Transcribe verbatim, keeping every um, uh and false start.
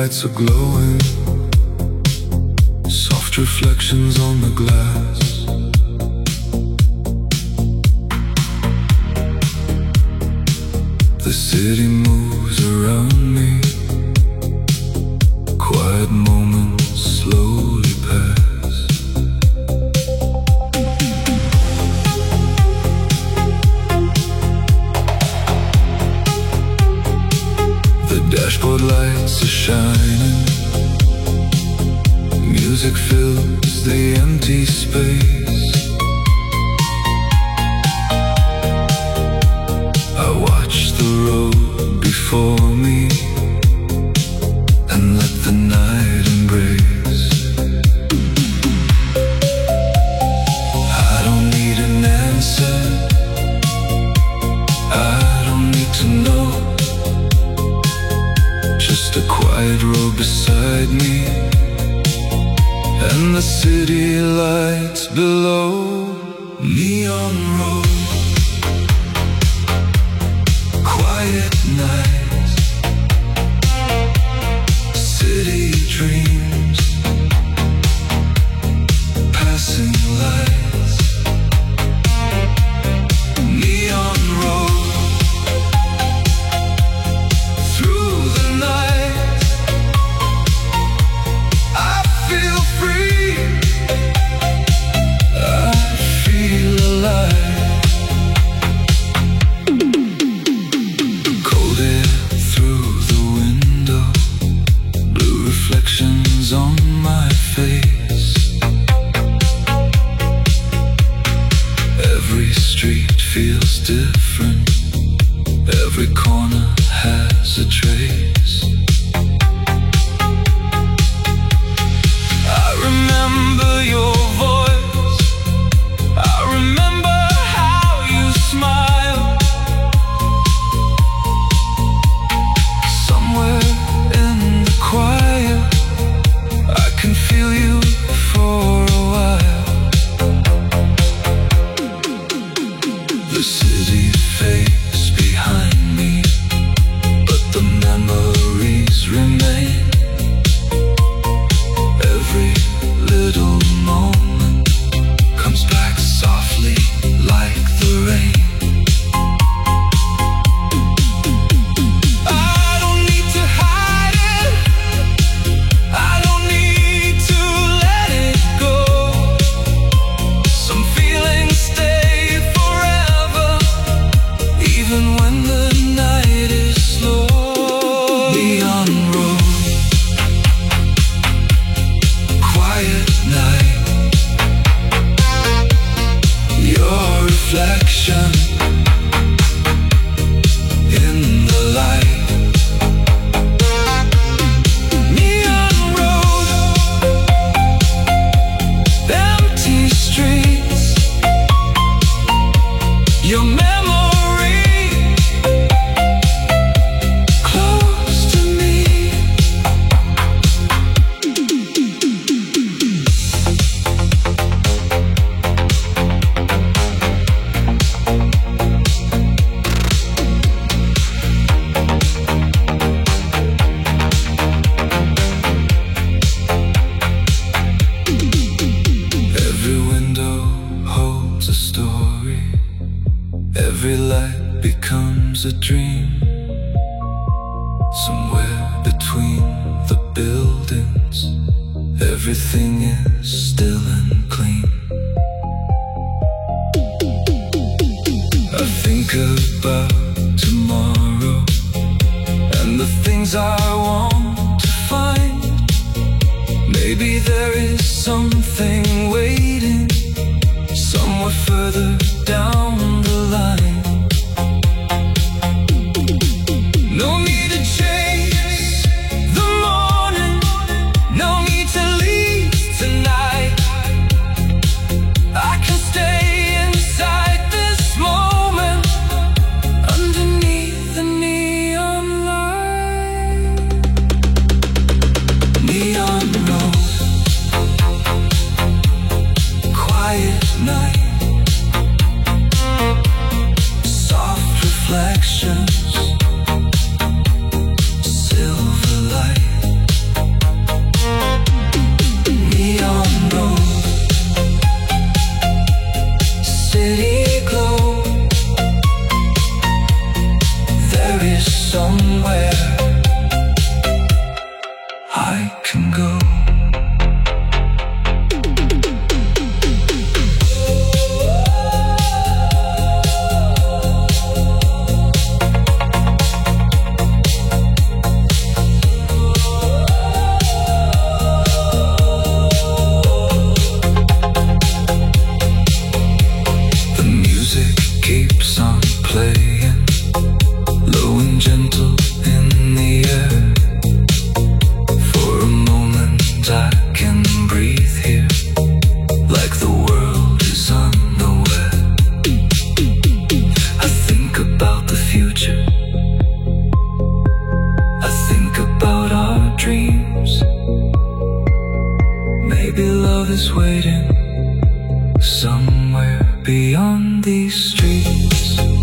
lights are glowing, soft reflections on the glass. The city moves around me, quiet moments slowly pass. The dashboard lights are shining, music fills the empty space. I watch the road before me and let the night embrace. I don't need an answer, I don't need to know, just a quiet road beside me and the city lights below. Neon road, quiet nights, city dreams, passing lights. Neon road, through the night I feel free, I feel alive. Cold air through the window, blue reflections on my face. Every street feels different, every corner has a trace. I remember your voice, I remember how you smile. Somewhere in the quiet I can feel you for a while. The city fades behind me, but the memories remain. Every little moment comes back softly like the rain. I don't need to hide it, I don't need to let it go. Some feelings stay forever, even when the night is slow. Neon road, quiet night, your reflection in the light. Neon road, empty streets, your memory close to me. Every window holds a story, every light becomes a dream. Somewhere between the buildings, everything is still and clean. I think about tomorrow and the things I want to find. Maybe there is something waiting somewhere further down the line. No need to chase the morning, no need to leave tonight. I can stay inside this moment, underneath the neon light. Neon road, quiet night, soft reflections, silver light. city glow. There is somewhere I can go. Keeps on playing, low and gentle in the air. For a moment I can breathe here, like the world is unaware. I think about the future, I think about our dreams. Maybe love is waiting somewhere beyond these streets.